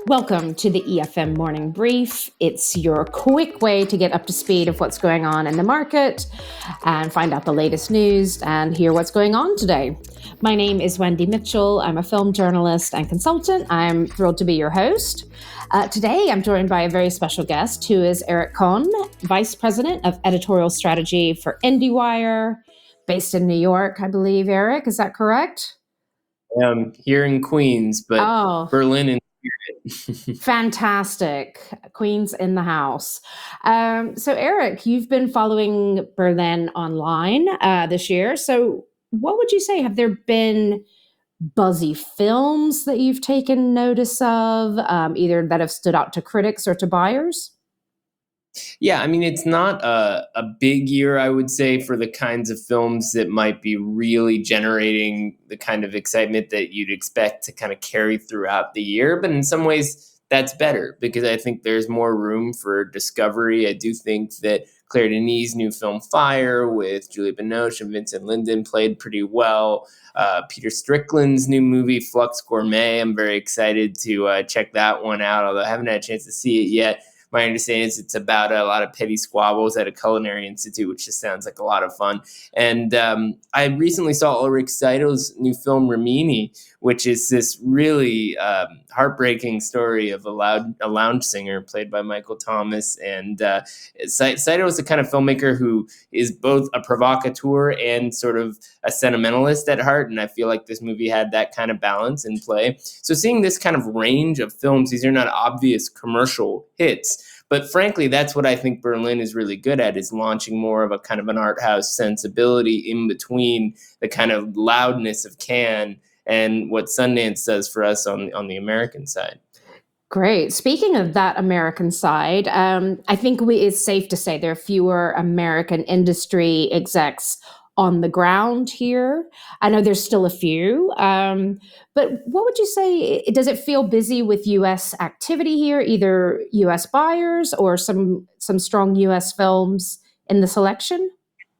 Welcome to the EFM Morning Brief. It's your quick way to get up to speed of what's going on in the market and find out the latest news and hear what's going on today. My name is Wendy Mitchell. I'm a film journalist and consultant. I'm thrilled to be your host. Today, I'm joined by a very special guest who is Eric Kohn, Vice President of Editorial Strategy for IndieWire, based in New York, I believe, Eric. Is that correct? Here in Queens, but Berlin and Fantastic. Queens in the house. So, Eric, you've been following Berlin online this year. So, what would you say? Have there been buzzy films that you've taken notice of, either that have stood out to critics or to buyers? Yeah, I mean, it's not a big year, I would say, for the kinds of films that might be really generating the kind of excitement that you'd expect to kind of carry throughout the year. But in some ways, that's better because I think there's more room for discovery. I do think that Claire Denis' new film Fire with Julia Binoche and Vincent Lindon played pretty well. Peter Strickland's new movie Flux Gourmet, I'm very excited to check that one out, although I haven't had a chance to see it yet. My understanding is it's about a lot of petty squabbles at a culinary institute, which just sounds like a lot of fun. And I recently saw Ulrich Seidel's new film Rimini, which is this really heartbreaking story of a lounge singer played by Michael Thomas. And Seidel is the kind of filmmaker who is both a provocateur and sort of a sentimentalist at heart. And I feel like this movie had that kind of balance in play. So seeing this kind of range of films, these are not obvious commercial hits. But frankly, that's what I think Berlin is really good at, is launching more of a kind of an art house sensibility in between the kind of loudness of Cannes and what Sundance does for us on the American side. Great. Speaking of that American side, I think it's safe to say there are fewer American industry execs on the ground here. I know there's still a few, but what would you say? Does it feel busy with U.S. activity here, either U.S. buyers or some strong U.S. films in the selection?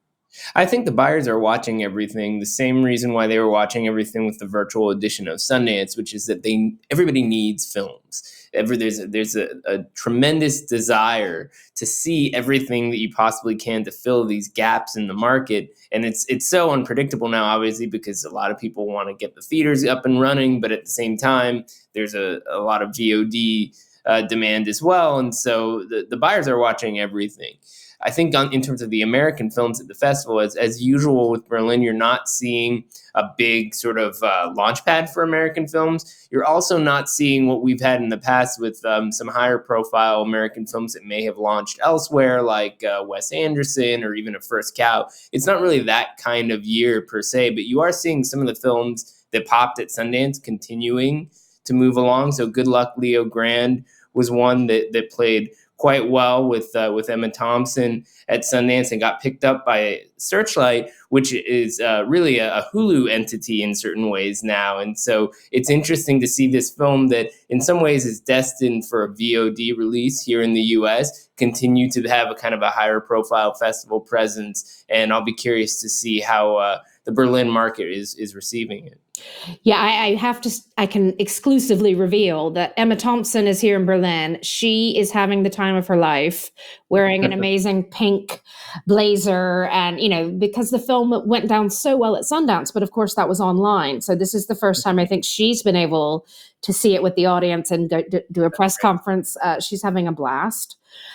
I think the buyers are watching everything the same reason why they were watching everything with the virtual edition of Sundance, which is that everybody needs films. There's a tremendous desire to see everything that you possibly can to fill these gaps in the market. And it's so unpredictable now, obviously, because a lot of people want to get the theaters up and running, but at the same time, there's a lot of VOD demand as well. And so the buyers are watching everything. I think in terms of the American films at the festival, as usual with Berlin, you're not seeing a big sort of launch pad for American films. You're also not seeing what we've had in the past with some higher profile American films that may have launched elsewhere, like Wes Anderson or even A First Cow. It's not really that kind of year per se, but you are seeing some of the films that popped at Sundance continuing to move along. So Good Luck, Leo Grand was one that played quite well with Emma Thompson at Sundance and got picked up by Searchlight, which is really a Hulu entity in certain ways now. And so it's interesting to see this film that in some ways is destined for a VOD release here in the US continue to have a kind of a higher profile festival presence. And I'll be curious to see how the Berlin market is receiving it. Yeah, I can exclusively reveal that Emma Thompson is here in Berlin. She is having the time of her life, wearing an amazing pink blazer. And, because the film went down so well at Sundance, but of course that was online. So this is the first time I think she's been able to see it with the audience and do a press conference. She's having a blast.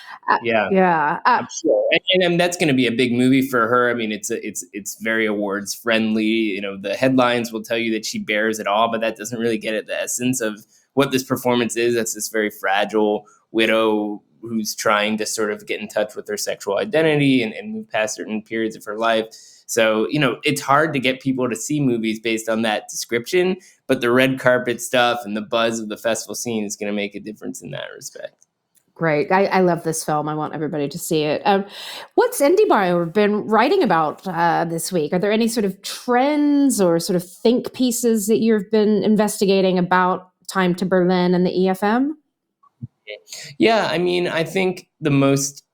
Yeah. I'm sure. And that's going to be a big movie for her. I mean, it's very awards friendly. The headlines will tell you that she bears it all, but that doesn't really get at the essence of what this performance is. That's this very fragile widow who's trying to sort of get in touch with her sexual identity and move past certain periods of her life. So, it's hard to get people to see movies based on that description, but the red carpet stuff and the buzz of the festival scene is going to make a difference in that respect. Great. I love this film. I want everybody to see it. What's IndieWire been writing about this week? Are there any sort of trends or sort of think pieces that you've been investigating about Time to Berlin and the EFM? Yeah, I mean, I think the most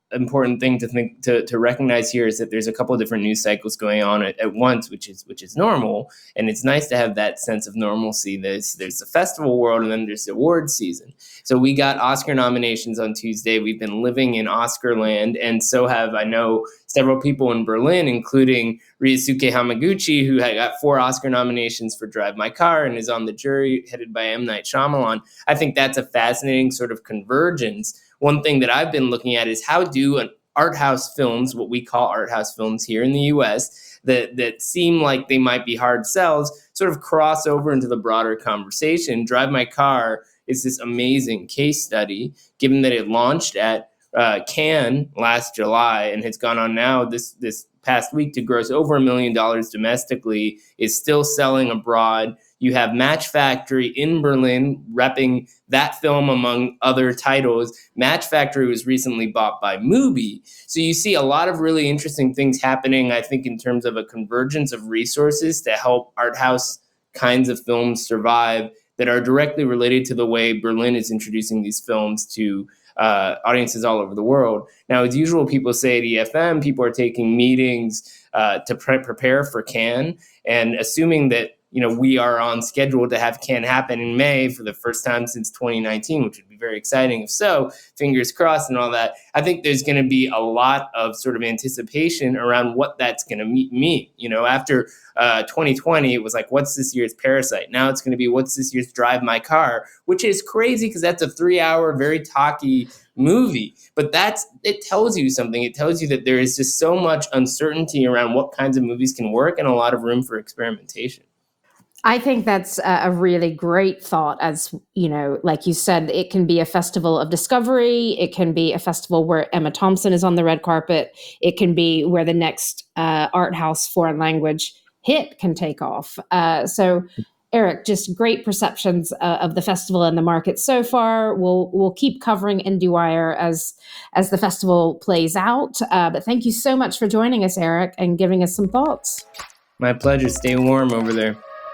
important thing to recognize here is that there's a couple of different news cycles going on at once, which is normal, and it's nice to have that sense of normalcy. There's the festival world, and then there's the awards season. So we got Oscar nominations on Tuesday. We've been living in Oscar land, and so have, I know, several people in Berlin, including Ryosuke Hamaguchi, who got 4 Oscar nominations for Drive My Car and is on the jury headed by M. Night Shyamalan. I think that's a fascinating sort of convergence. One thing that I've been looking at is how do an art house films, what we call art house films here in the US, that seem like they might be hard sells, sort of cross over into the broader conversation. Drive My Car is this amazing case study, given that it launched at Cannes last July and has gone on now this past week to gross over $1 million domestically, is still selling abroad. You have Match Factory in Berlin repping that film among other titles. Match Factory was recently bought by Mubi. So you see a lot of really interesting things happening, I think, in terms of a convergence of resources to help art house kinds of films survive that are directly related to the way Berlin is introducing these films to audiences all over the world. Now, as usual, people say at EFM, people are taking meetings to prepare for Cannes, and assuming that we are on schedule to have Cannes happen in May for the first time since 2019, which would be very exciting. If so, fingers crossed and all that. I think there's going to be a lot of sort of anticipation around what that's going to mean. After 2020, it was like, what's this year's Parasite? Now it's going to be, what's this year's Drive My Car? Which is crazy because that's a 3-hour, very talky movie. But it tells you something. It tells you that there is just so much uncertainty around what kinds of movies can work and a lot of room for experimentation. I think that's a really great thought. As like you said, it can be a festival of discovery. It can be a festival where Emma Thompson is on the red carpet. It can be where the next art house foreign language hit can take off. So, Eric, just great perceptions of the festival and the market so far. We'll keep covering IndieWire as the festival plays out. But thank you so much for joining us, Eric, and giving us some thoughts. My pleasure. Stay warm over there.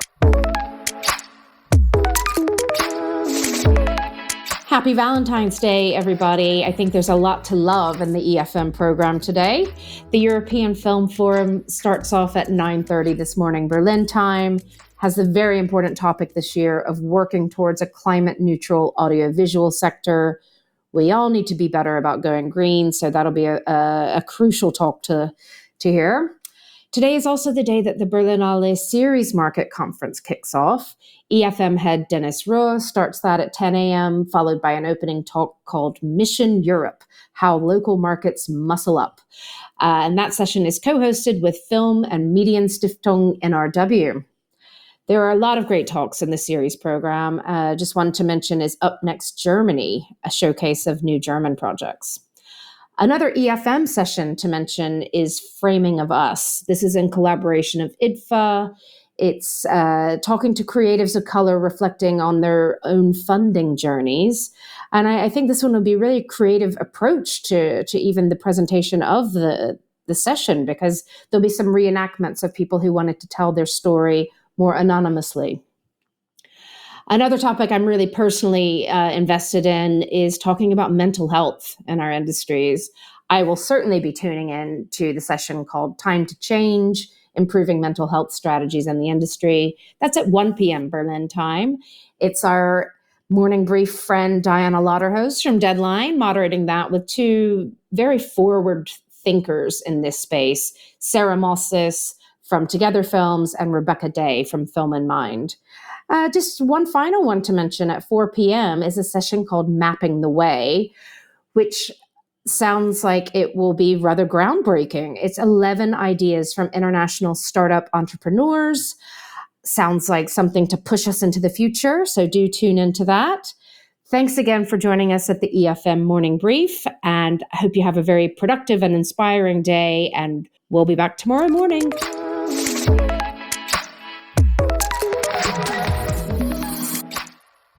Happy Valentine's Day, everybody. I think there's a lot to love in the EFM program today. The European Film Forum starts off at 9:30 this morning, Berlin time, has the very important topic this year of working towards a climate-neutral audiovisual sector. We all need to be better about going green, so that'll be a crucial talk to hear. Today is also the day that the Berlinale Series Market Conference kicks off. EFM head Dennis Rohr starts that at 10 a.m., followed by an opening talk called Mission Europe, How Local Markets Muscle Up. And that session is co-hosted with Film and Medienstiftung NRW. There are a lot of great talks in the series program. Just one to mention is Up Next Germany, a showcase of new German projects. Another EFM session to mention is Framing of Us. This is in collaboration of IDFA. It's talking to creatives of color reflecting on their own funding journeys. And I think this one will be a really creative approach to even the presentation of the session, because there'll be some reenactments of people who wanted to tell their story more anonymously. Another topic I'm really personally invested in is talking about mental health in our industries. I will certainly be tuning in to the session called Time to Change, Improving Mental Health Strategies in the Industry. That's at 1 p.m. Berlin time. It's our morning brief friend, Diana Lauterhost from Deadline, moderating that with 2 very forward thinkers in this space, Sarah Mossis from Together Films and Rebecca Day from Film in Mind. Just one final one to mention at 4 p.m. is a session called Mapping the Way, which sounds like it will be rather groundbreaking. It's 11 ideas from international startup entrepreneurs. Sounds like something to push us into the future, so do tune into that. Thanks again for joining us at the EFM Morning Brief, and I hope you have a very productive and inspiring day, and we'll be back tomorrow morning.